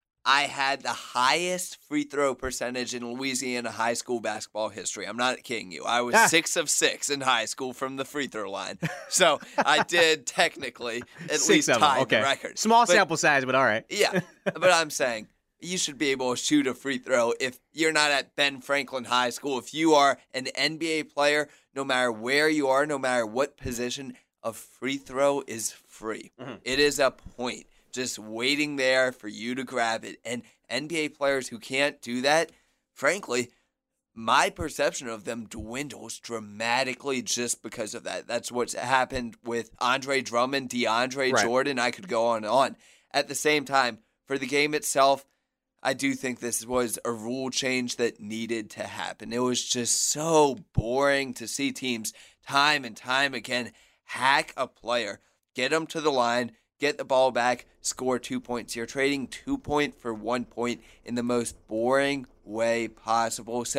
I had the highest free throw percentage in Louisiana high school basketball history. I'm not kidding you. I was six of six in high school from the free throw line. So I did technically at Six least of them. tie Okay. the record. Small But- sample size, but all right. Yeah, but I'm saying you should be able to shoot a free throw if you're not at Ben Franklin High School. If you are an N B A player, no matter where you are, no matter what position, a free throw is free. Mhm. It is a point just waiting there for you to grab it. And N B A players who can't do that, frankly, my perception of them dwindles dramatically just because of that. That's what's happened with Andre Drummond, DeAndre Right. Jordan. I could go on and on. At the same time, for the game itself, I do think this was a rule change that needed to happen. It was just so boring to see teams time and time again hack a player, get them to the line, get the ball back, score two points. You're trading two points for one point in the most boring way possible. So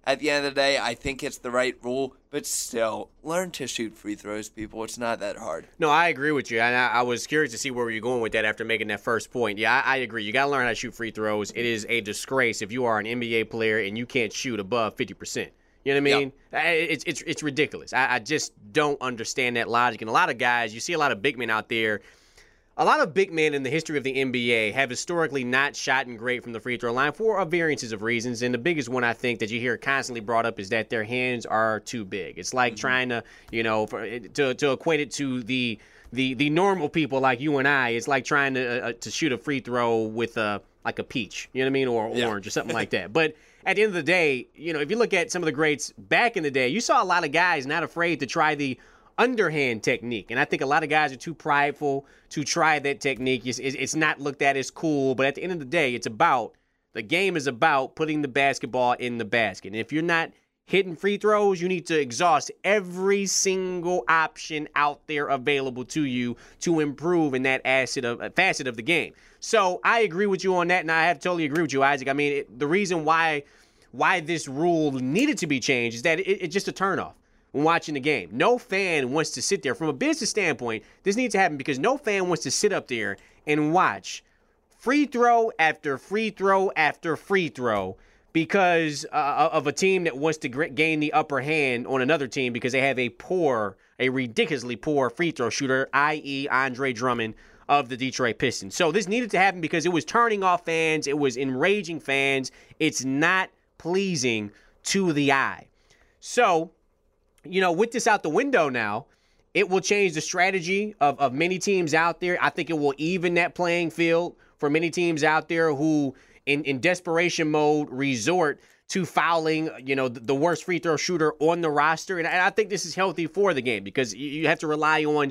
At the end of the day, I think it's the right rule, but still, learn to shoot free throws, people. It's not that hard. No, I agree with you. And I, I was curious to see where you're going with that after making that first point. Yeah, I, I agree. You got to learn how to shoot free throws. It is a disgrace if you are an N B A player and you can't shoot above fifty percent. You know what I mean? Yep. It's, it's, it's ridiculous. I, I just don't understand that logic. And a lot of guys, you see a lot of big men out there. A lot of big men in the history of the N B A have historically not shot great from the free throw line for a variances of reasons. And the biggest one I think that you hear constantly brought up is that their hands are too big. It's like mm-hmm. trying to, you know, for, to to equate it to the the the normal people like you and I. It's like trying to uh, to shoot a free throw with a like a peach, you know what I mean, or yeah. orange or something like that. But at the end of the day, you know, if you look at some of the greats back in the day, you saw a lot of guys not afraid to try the underhand technique. And I think a lot of guys are too prideful to try that technique. It's, it's not looked at as cool, but at the end of the day, it's about, the game is about putting the basketball in the basket. And if you're not hitting free throws, you need to exhaust every single option out there available to you to improve in that facet of, facet of the game. So I agree with you on that, and I have to totally agree with you, Isaac. I mean, it, the reason why why this rule needed to be changed is that it, it's just a turnoff when watching the game. No fan wants to sit there. From a business standpoint, this needs to happen because no fan wants to sit up there and watch free throw after free throw after free throw because uh, of a team that wants to gain the upper hand on another team because they have a poor, a ridiculously poor free throw shooter, that is. Andre Drummond of the Detroit Pistons. So this needed to happen because it was turning off fans. It was enraging fans. It's not pleasing to the eye. So, you know, with this out the window now, it will change the strategy of, of many teams out there. I think it will even that playing field for many teams out there who, in, in desperation mode, resort to fouling, you know, the, the worst free throw shooter on the roster. And I, I think this is healthy for the game because you, you have to rely on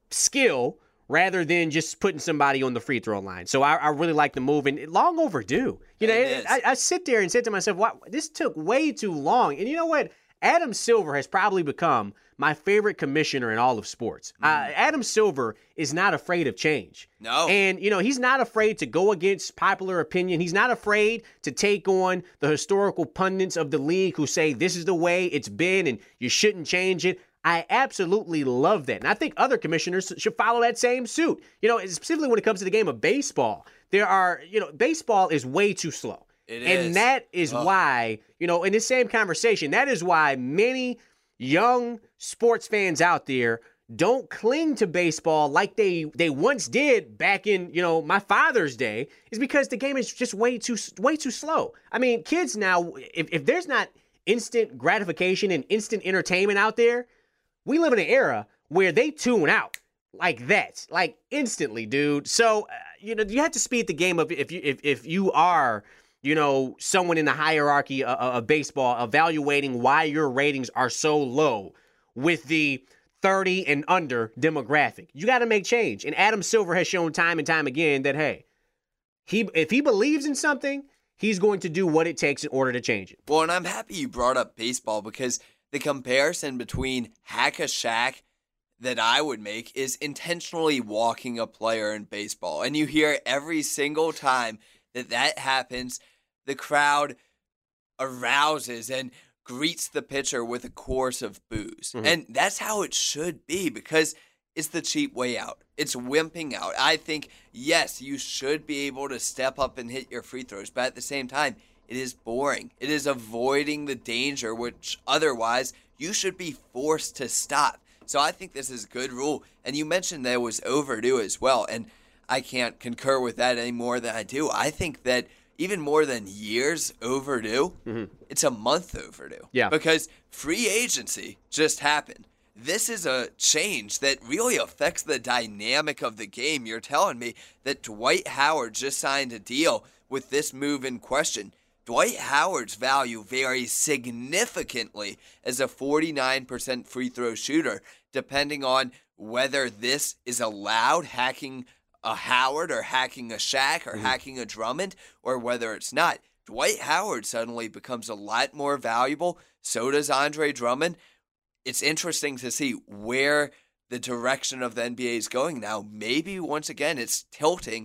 skill rather than just putting somebody on the free throw line. So I, I really like the move, and long overdue. You know, it, I, I sit there and said to myself, wow, this took way too long. And you know what? Adam Silver has probably become my favorite commissioner in all of sports. Mm. Uh, Adam Silver is not afraid of change. No. And, you know, he's not afraid to go against popular opinion. He's not afraid to take on the historical pundits of the league who say this is the way it's been and you shouldn't change it. I absolutely love that. And I think other commissioners should follow that same suit. You know, specifically when it comes to the game of baseball, there are, you know, baseball is way too slow. It and is. that is oh. why, you know, in this same conversation, that is why many young sports fans out there don't cling to baseball like they they once did back in, you know, my father's day, is because the game is just way too way too slow. I mean, kids now, if, if there's not instant gratification and instant entertainment out there, we live in an era where they tune out like that, like instantly, dude. So, uh, you know, you have to speed the game up if you if if you are, you know, someone in the hierarchy of, of baseball, evaluating why your ratings are so low with the thirty and under demographic. You got to make change. And Adam Silver has shown time and time again that, hey, he if he believes in something, he's going to do what it takes in order to change it. Well, and I'm happy you brought up baseball because the comparison between hack-a-Shaq that I would make is intentionally walking a player in baseball. And you hear every single time that that happens, the crowd arouses and greets the pitcher with a chorus of boos. Mm-hmm. And that's how it should be because it's the cheap way out. It's wimping out. I think, yes, you should be able to step up and hit your free throws, but at the same time, it is boring. It is avoiding the danger, which otherwise you should be forced to stop. So I think this is a good rule. And you mentioned that it was overdue as well. And I can't concur with that any more than I do. I think that even more than years overdue, mm-hmm. it's a month overdue. Yeah. Because free agency just happened. This is a change that really affects the dynamic of the game. You're telling me that Dwight Howard just signed a deal with this move in question. Dwight Howard's value varies significantly as a forty-nine percent free throw shooter, depending on whether this is allowed, hacking a Howard or hacking a Shaq or mm-hmm. hacking a Drummond, or whether it's not. Dwight Howard suddenly becomes a lot more valuable. So does Andre Drummond. It's interesting to see where the direction of the N B A is going now. Maybe once again it's tilting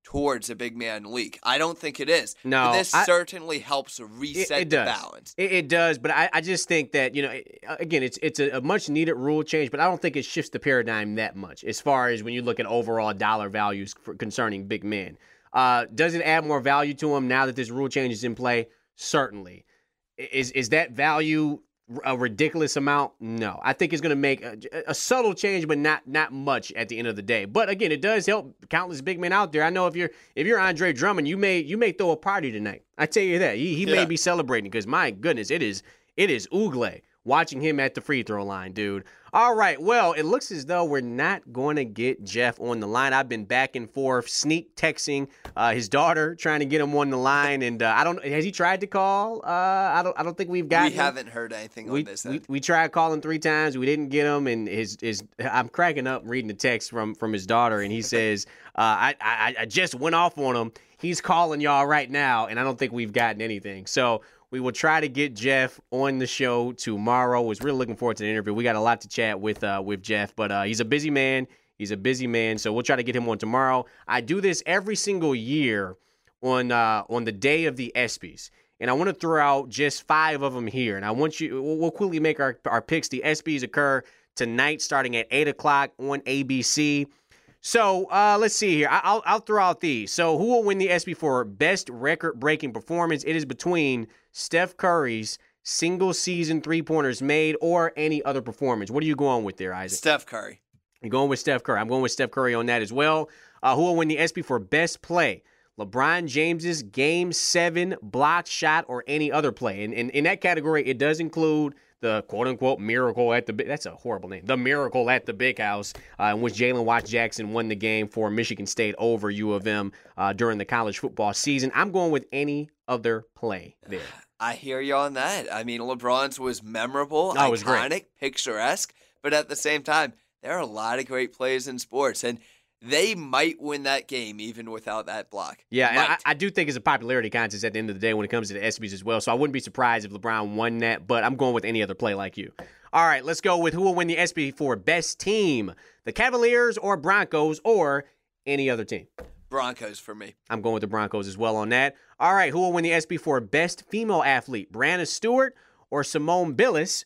towards a big man league. I don't think it is. No, but this I, certainly helps reset it, it the does. balance. It, it does, but I, I just think that, you know, again, it's it's a, a much needed rule change, but I don't think it shifts the paradigm that much as far as when you look at overall dollar values for, concerning big men. Uh, does it add more value to them now that this rule change is in play? Certainly. Is is that value a ridiculous amount? No. I think it's going to make a, a subtle change, but not not much at the end of the day. But again, it does help countless big men out there. I know if you're if you're Andre Drummond, you may you may throw a party tonight. I tell you that. He he yeah. may be celebrating because my goodness, it is it is oogle watching him at the free throw line, dude. All right, well, it looks as though we're not going to get Jeff on the line. I've been back and forth, sneak texting uh, his daughter, trying to get him on the line. And uh, I don't. Has he tried to call? Uh, I don't. I don't think we've got. We him. haven't heard anything we, on this. We, we tried calling three times. We didn't get him. And his his. I'm cracking up reading the text from from his daughter, and he says, uh, I, I I just went off on him. He's calling y'all right now, and I don't think we've gotten anything. So. We will try to get Jeff on the show tomorrow. Was really looking forward to the interview. We got a lot to chat with uh, with Jeff, but uh, he's a busy man. He's a busy man, so we'll try to get him on tomorrow. I do this every single year on uh, on the day of the ESPYs, and I want to throw out just five of them here. And I want you. We'll, we'll quickly make our our picks. The ESPYs occur tonight, starting at eight o'clock on A B C. So uh, let's see here. I, I'll I'll throw out these. So who will win the ESPY for best record-breaking performance? It is between Steph Curry's single-season three-pointers made or any other performance. What are you going with there, Isaac? Steph Curry. You're going with Steph Curry. I'm going with Steph Curry on that as well. Uh, who will win the ESPY for best play? LeBron James's Game seven blocked shot or any other play. And in that category, it does include the quote-unquote miracle at the big, that's a horrible name, the miracle at the Big House, uh, in which Jalen Watts-Jackson won the game for Michigan State over U of M uh, during the college football season. I'm going with any other play there. I hear you on that. I mean, LeBron's was memorable, oh, it was iconic, great. Picturesque, but at the same time, there are a lot of great plays in sports, and they might win that game even without that block. Yeah, and I, I do think it's a popularity contest at the end of the day when it comes to the ESPYs as well, so I wouldn't be surprised if LeBron won that, but I'm going with any other play like you. All right, let's go with who will win the ESPY for best team, the Cavaliers or Broncos or any other team. Broncos for me. I'm going with the Broncos as well on that. All right, who will win the ESPY for best female athlete, Brianna Stewart or Simone Biles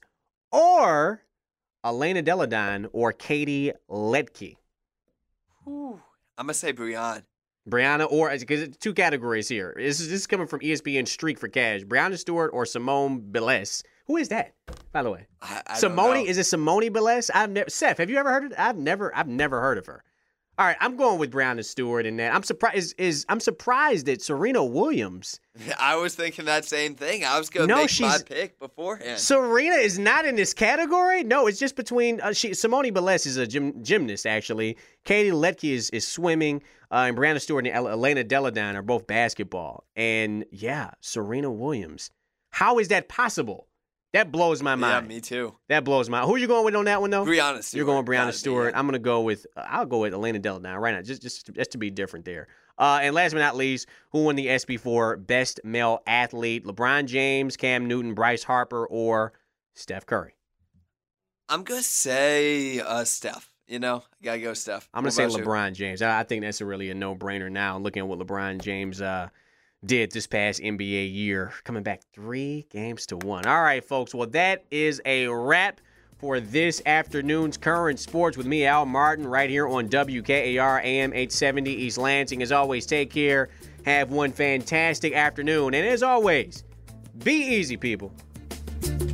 or Elena Deladon or Katie Ledecky? Ooh, I'm going to say Brianna. Brianna or, because it's two categories here. This is, this is coming from E S P N Streak for Cash. Brianna Stewart or Simone Biles. Who is that, by the way? I, I Simone, is it Simone Biles? I've never, Seth, have you ever heard of it? I've never, I've never heard of her. All right, I'm going with Brianna Stewart in that. I'm surprised. Is, is I'm surprised that Serena Williams. I was thinking that same thing. I was going to no, make my pick beforehand. Serena is not in this category. No, it's just between uh, she. Simone Biles is a gym, gymnast actually. Katie Ledecky is is swimming, uh, and Brianna Stewart and Elena Deladon are both basketball. And yeah, Serena Williams. How is that possible? That blows my mind. Yeah, me too. That blows my. Who are you going with on that one though? Brianna Stewart. You're going Brianna Gotta Stewart. be, yeah. I'm going to go with. Uh, I'll go with Elena Deladon right now, just just just to be different there. Uh, and last but not least, who won the ESPY for best male athlete? LeBron James, Cam Newton, Bryce Harper, or Steph Curry? I'm gonna say uh, Steph. You know, I gotta go Steph. I'm gonna say LeBron you? James. I, I think that's a really a no-brainer now. Looking at what LeBron James uh, did this past N B A year, coming back three games to one. All right, folks. Well, that is a wrap for this afternoon's Current Sports with me, Al Martin, right here on W K A R A M eight seventy East Lansing. As always, take care. Have one fantastic afternoon. And as always, be easy, people.